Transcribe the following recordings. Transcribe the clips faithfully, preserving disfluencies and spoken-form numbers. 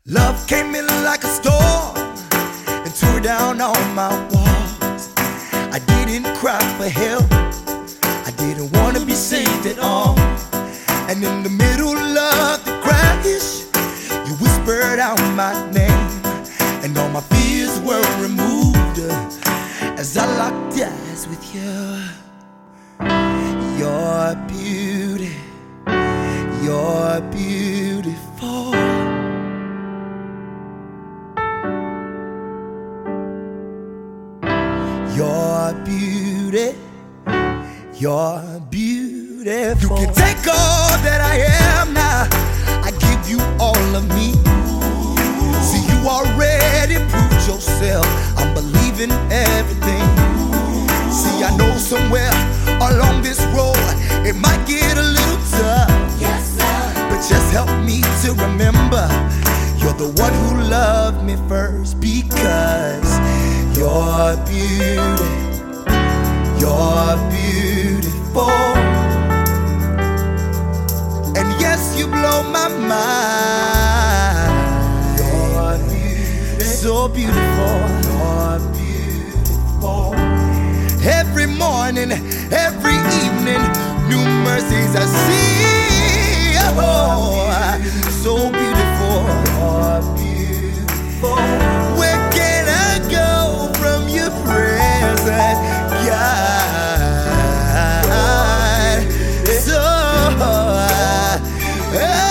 Love came in like a storm and tore down all my walls. I didn't cry for help, I didn't want to be saved at all. And in the middle of the crash, you whispered out my name, and all my fears were removed as I locked eyes with you. You're beauty, you're beautiful. You're beauty, you're beautiful. You can take all that I am now, I give you all of me. See, you already proved yourself, I'm believing everything. See, I know somewhere along this road it might get a little tough, yes, sir. But just help me to remember you're the one who loved me first, because you're beauty, you're beautiful. And yes, you blow my mind. You're beauty, so beautiful. You're beautiful. Every morning, every evening, new mercies I see. Oh, so beautiful. You're beautiful. Where can I go from your presence, God? So, hey.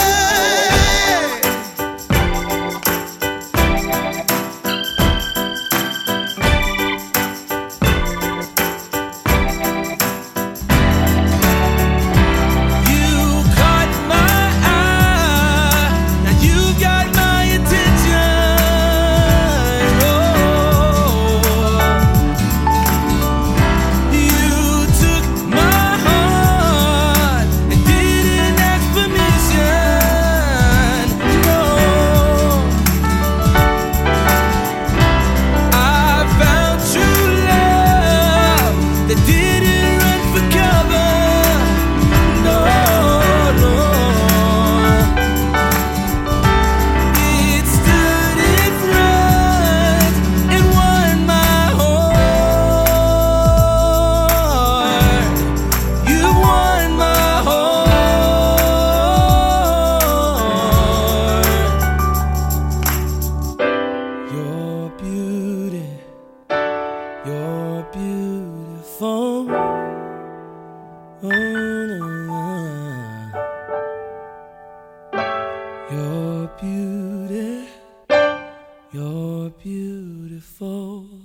You're beautiful. Oh, no. You're beauty. You're beautiful.